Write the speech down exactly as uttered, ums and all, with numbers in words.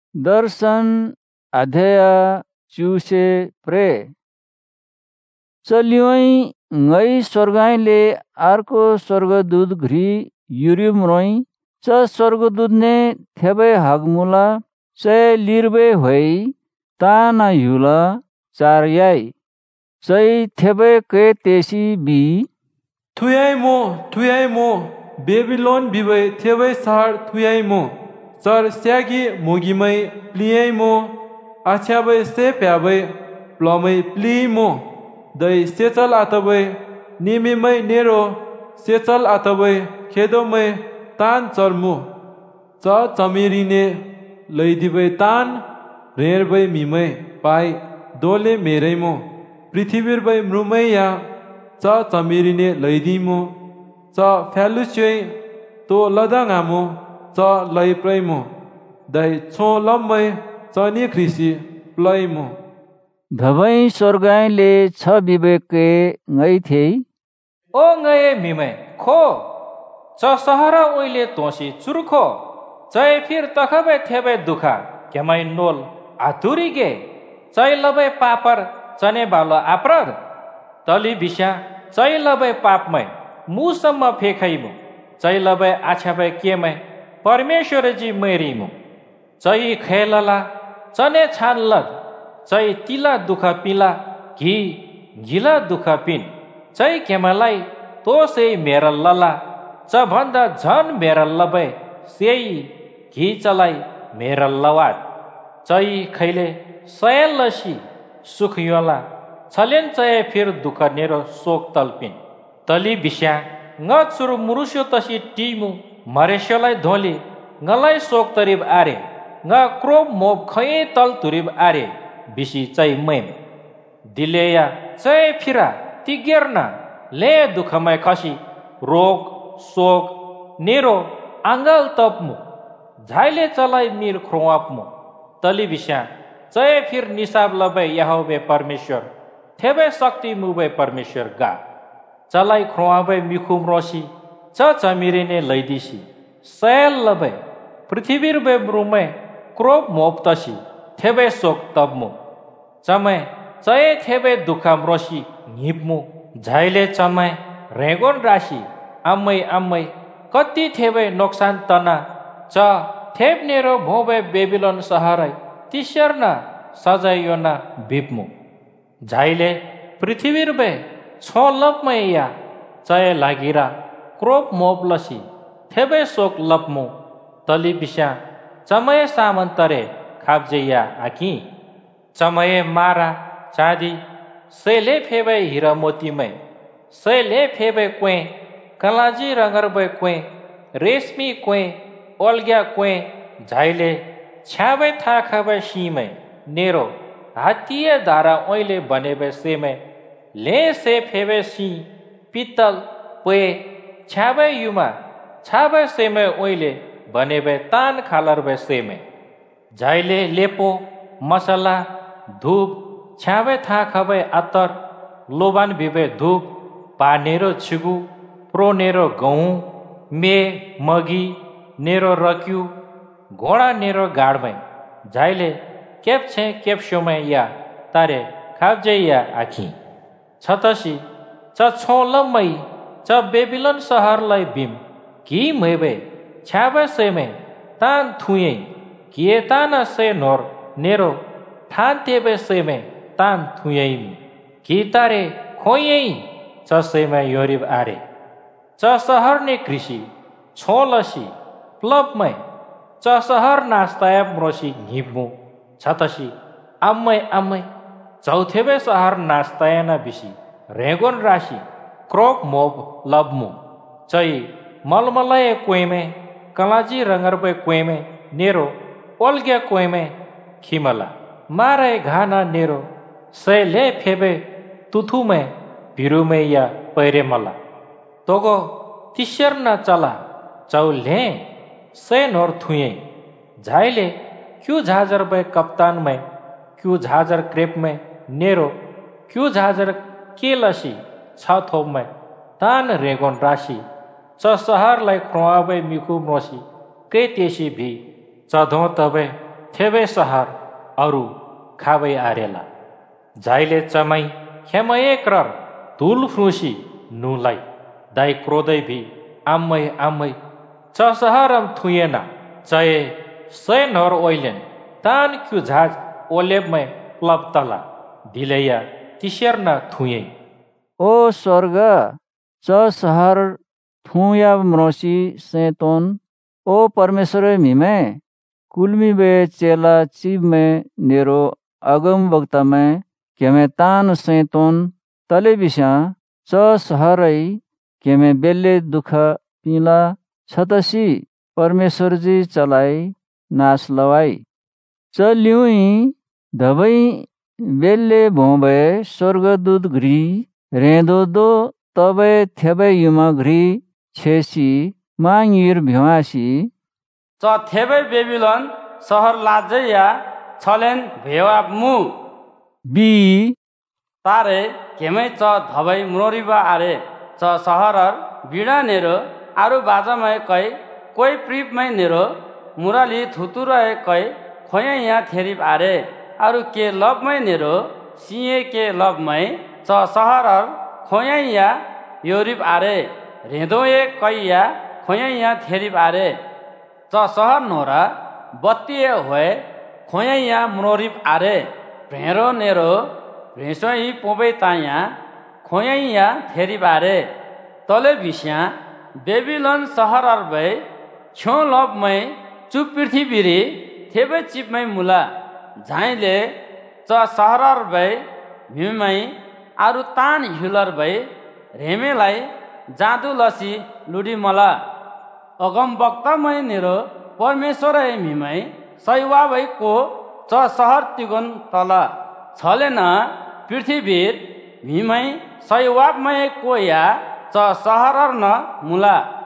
दर्शन अध्याय चुसे प्रे चलियोई ngै स्वर्गाइले अर्को स्वर्गदूत घ्री युरिम रोई च स्वर्गदूत ने थेबे हगमुला चय लिरबे होई ताना युला चार याई चय थेबे के तेसी बी थुयाई मो थुयाई मो बेबीलोन बिबै थेबे सहर थुयाई मो चर स्यागी मोगिमै प्लियाई मो आछ्याबै से प्याबै प्लमै प्ली मो दै सेचल आतबै निमिमै नेरो सेचल आतबै खेदोमै तान चर्मु च चमेरिने लैदिबै तान रेरबै मिमै पाइ दोले मेरै मो पृथ्वीरबै मृमै या च चमेरिने लैदिमो च फ्यालुस्यै तो लदाङामो च लै प्रैमो दै छो लम्मै च नि ख्रिसी प्लैमो धबै स्वर्गाइले छ विवेके ngै थिए ओ ngै मिमै खो च सहरा ओइले तोसी चुरुखो चय फिर तखबे थेबे दुखा केमै नोल आतुरीगे चय लबै पापर चने बालो अपराध तली बिस्या चय लबै पापमै मुसम्म फेखैमु चय लबै आछाबै केमै परमेश्वर जी मैरिमु चय खेलला चने छानलद चय तिला दुख पिला घी घिला दुख पिन चय केमलाई तो से मेरा लला च भन्दा झन मेरा लबै सेई घी चलाई मेरा लवात चय खैले सयल लसी सुख योला छलेन चय फिर दुख नेरो शोक तल्पिन तली बिस्या ng चुरु मुरुस्यो तसी टिमु मरेस्योलाई धोली ngलाई शोक तरिब आरे ng क्रोब मोब खै तल तुरिब आरे बिसी चै मैम दिलेया चै फिरा तिगेर्ना ले दुखमै खसी रोग शोक नेरो आंगल तपमु झाइले चलाई मिर ख्रोआपमु तली बिस्या चै फिर निसाब लबै यहोवे परमेश्वर थेबे शक्ति मुबे परमेश्वर गा चलाई ख्रोआबै मिखुम रोसी च चमिरिने लैदिसी सयल लबै पृथ्वीर बे ब्रुमै क्रोप मोप तसी थेबे शोक तपमु चमै चय थेबे दुखम रोसी निपमु झाइले चमै रेगोन राशि आम्मै आम्मै कति थेबे नोक्सान तना च थेब नेरो भोबे बेबिलोन सहरै तिस्यर्ना सजायोना बिपमु झाइले पृथ्वीर बे छो लपमै या चय लागिरा क्रोप मोप लसी थेबे शोक लपमु तली बिस्या चमय सामन्तरे खाब्जैया आकी चमय मारा चाँदी सेले फेबे हिरा मोतीमै सेले फेबे क्वे कलाजी रंगरबै क्वे रेशमी क्वे ओल्ग्या क्वे झाइले छ्याबै थाखबै सीमै नेरो हात्तीय धारा ओइले बनेबे सेमै ले से फेबे सी पित्तल पे छ्याबै युमा छाबै सेमै ओइले बनेबे तान खालरबे सेमै झाइले लेपो मसला धूप छ्याबै थाखबै अत्तर लोबान बिबे धूप पानेरो छिगु प्रो नेरो गहुँ मे मगी नेरो रक्यु घोडा नेरो गाडमै झाइले केप छे केप सोमै या तारे खाब्जे या आखी छतसी च छो लम्मै च बेबिलोन सहरलाई बिम कि मैबे छ्याबै सेमै तान थुये किए ताना से नोर नेरो थान तेबे सेमै तान थुयैम कि तारे खोयै च सेमै योरिब आरे च सहर ने कृषि छोलसी प्लपमै च सहर नास्तायब रोसी घिप्मु छतसी आम्मै आम्मै चौथेबे सहर नास्तायना बिसी रेगोन राशि क्रोप मोब लबमु चै मलमलय क्वेमे कलाजी रंगरबै क्वेमे नेरो ओल्ग्या क्वेमे खिमला मारे घाना नेरो सैले फेबे तुथुमे भिरुमे या पैरे मला तोगो तिस्यर न चला चौले से नोर थुए झाइले क्यू झाजर बै कप्तान में क्यू झाजर क्रेप में नेरो क्यू झाजर केलसी छ थोप में तान रेगोन राशि च सहर लाई ख्रोआबै मिखु मोसी के तेसी भी चधो तबे थेबे सहर अरू खाबै आरेला जाइले चमाई खेमये क्रर धुल फ्रुसी नुलाई दाई क्रोदै भी आम्मै आम्मै च सहरम थुएना चये सय नर ओइलेन तान क्यु झाज ओलेबमै प्लब तला दिलैया तिसेर्न थुए ओ स्वर्ग च सहर थुया म्रोसी सेतोन ओ परमेश्वर मिमे कुलमी बे चेला चिब में नेरो अगम वक्ता में केमे तान सेतोन तले बिस्या च सहरै केमे बेले दुख पिला छतसी परमेश्वर जी चलाई नाश लवाई च ल्युई धबै बेले भोंबे स्वर्गदूत घ्री रेंदो दो तबे थेबे युमा घ्री छेसी मांगिर भिवासी च थेबे बेबिलोन सहर लाजया छलेन भेवा मु बी तारे केमै च धबै म्रोरिबा आरे च सहरर बिडा नेरो आरु बाजामै कै कोई प्रिपमै नेरो मुराली थुतुराए कै खोया थेरिब आरे आरु के लबमै नेरो सिए के लबमै च सहरर खोया योरिब आरे रेदोए कैया खोया थेरिब आरे च सहर नोरा बत्तिए होए खोया म्रोरिब आरे भेरो नेरो भेसोई पोबे ताया खोया थेरिब आरे तले बिस्या बेबिलोन सहर अर्बै छो लबमै चुप पृथ्वीरी थेबे चिपमै मुला झाइले च सहर अर्बै भीमै आरु तान हिलर भई रेमेलाई जादु लसी लुडी मला अगम वक्तामै नेरो परमेश्वर मिमै सैवा भई को च सहर तिगुन तला छलेन पृथ्वीर मिमै सैवापमै को या च सहर न मुला